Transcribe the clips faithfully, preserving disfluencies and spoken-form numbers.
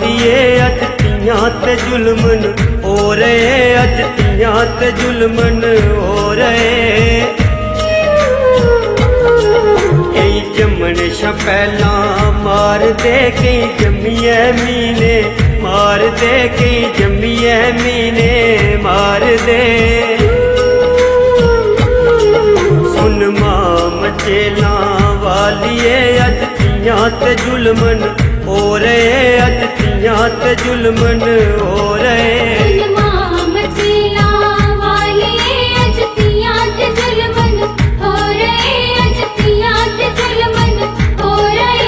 वालिए अज तियां ते जुल्मन हो रहे, अज तियां ते जुल्मन हो रहे। कई जमन शा पहला मार दे, कई जम्मिए मीने मार दे, कई जम्मिए मीने मार दे। सुन मां मचेला वालिए अज तियां ते जुल्मन हो रहे, अज तियां ते जुल्मन हो रहे। मां मचेला वालिए अज तियां ते जुल्मन हो रहे, अज तियां ते जुल्मन हो रहे।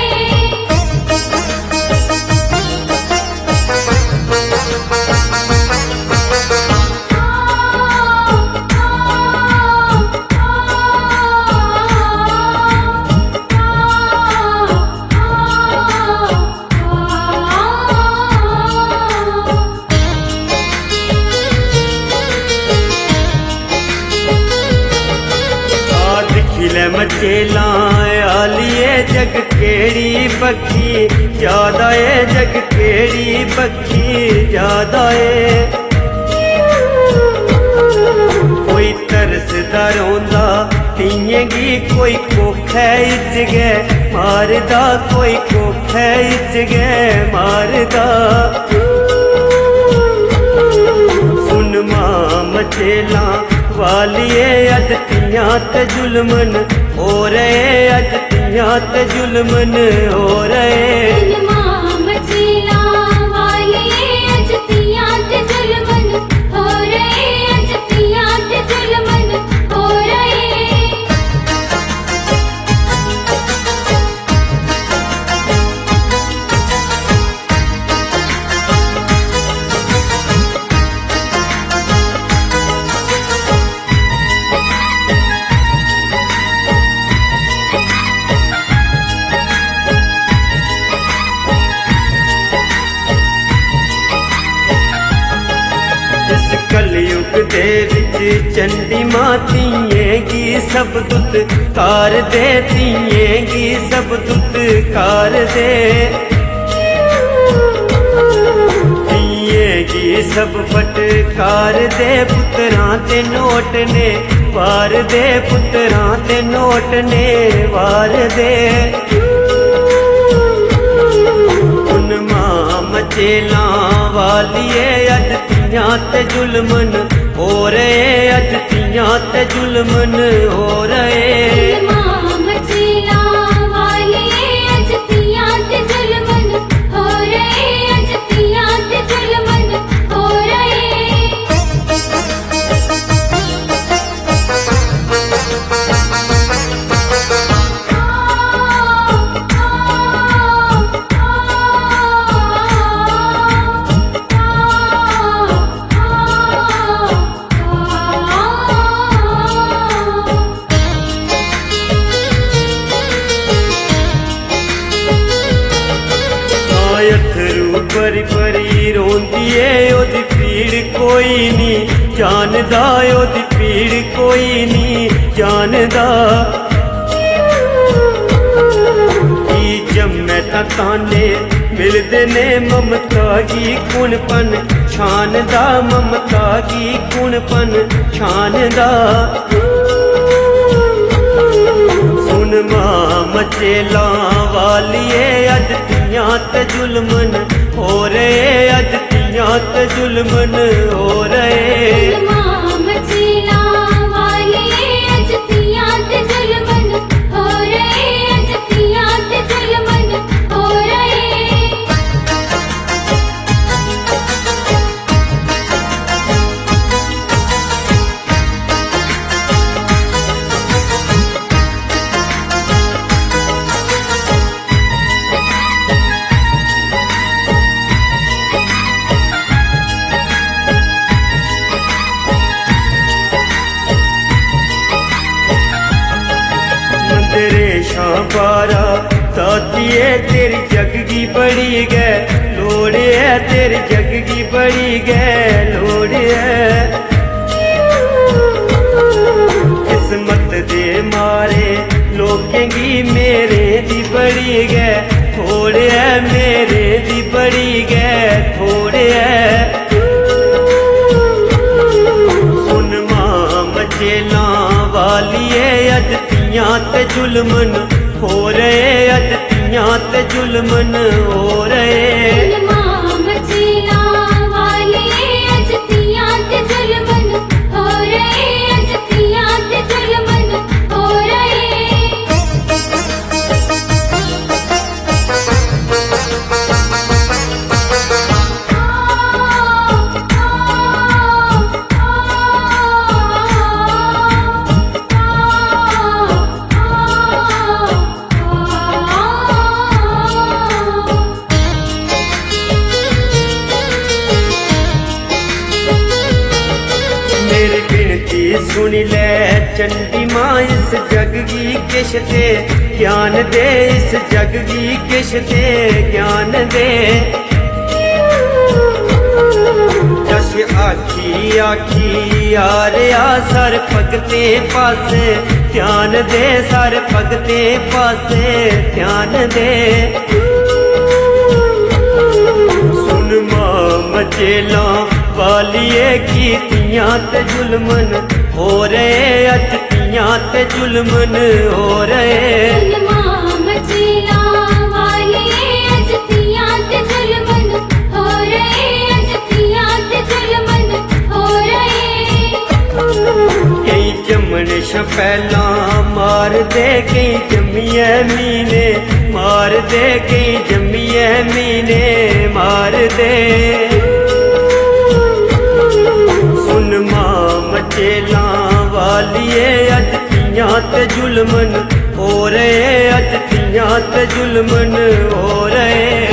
खिले मचेला आलिए जग केड़ी बखी ज्यादा है, जग केड़ी बखी ज्यादा है। कोई तरसदा रोंदा तियेंगी, कोई कोखे इच गै मारदा, कोई कोखे इच गै मारदा। सुन मां मचेला वालिए अज तियां ते जुल्मन हो रहे, अज तियां ते जुल्मन हो रहे। मां मचेला वालिए अज तियां ते जुल्मन हो रहे, अज तियां ते जुल्मन हो रहे। कलयुग दे विच चंडी मां तियेंगी सब दुत कार दे, तियेंगी सब दुत कार दे। तियेंगी सब फटकार दे, पुत्रां ते नोट ने वार दे, पुत्रां ते नोट ने वार दे। उन मां मचेला वालिए अज तियां ते जुल्मन हो रहे, अज तियां ते जुल्मन हो रहे। मां मचेला वालिए अज तियां ते जुल्मन हो रहे, अज तियां ते जुल्मन हो रहे। अथरू भरी भरी रोंदी है, ओदी पीड़ कोई नहीं जानदा, ओदी पीड़ कोई नहीं जानदा। की जम्मै तां ताने मिलदे ने ममता गी कुणपन छानदा, ममता गी कुणपन छानदा। सुन मां मचेला वालिए अज तियां ते जुल्मन हो रहे, अज तियां ते जुल्मन हो रहे। मां मचेला वालिए अज तियां ते जुल्मन हो रहे, अज तियां ते जुल्मन हो रहे। बारा दातिए तेरी जगगी बड़ी गै लोड़ है, तेरी जगगी बड़ी गै लोड़ है। किस्मत दे मारे लोकें गी मेरे दी बड़ी गै थोड़ है, मेरे दी बड़ी गै जुल्मन हो रहे, अज तियां ते जुल्मन हो रहे। जुल्मां मचेला वाले अज तियां ते जुल्मन हो रहे, अज तियां ते जुल्मन हो रहे। मेरी गिनती सुन ले चंडी मां, इस जग गी किश ते ज्ञान दे, इस जग गी किश ते ज्ञान दे। जस आखी आखी आ रहा सर भगते पासे ध्यान दे, सर भगते पासे ध्यान दे। सुन मां मचेला वालिए की तियां ते जुल्मन हो रहे, अज तियां ते जुल्मन हो रहे। जुल्मां मचेला वाले अज तियां ते जुल्मन हो रहे, अज तियां ते जुल्मन हो रहे। कई जमन शा पहला मार दे, कई जम्मिए मीने मार दे, कई जम्मिए मीने मार दे। सुन मां मचेला वालिए अज तियां ते जुल्मन हो रहे, अज तियां ते जुल्मन हो रहे।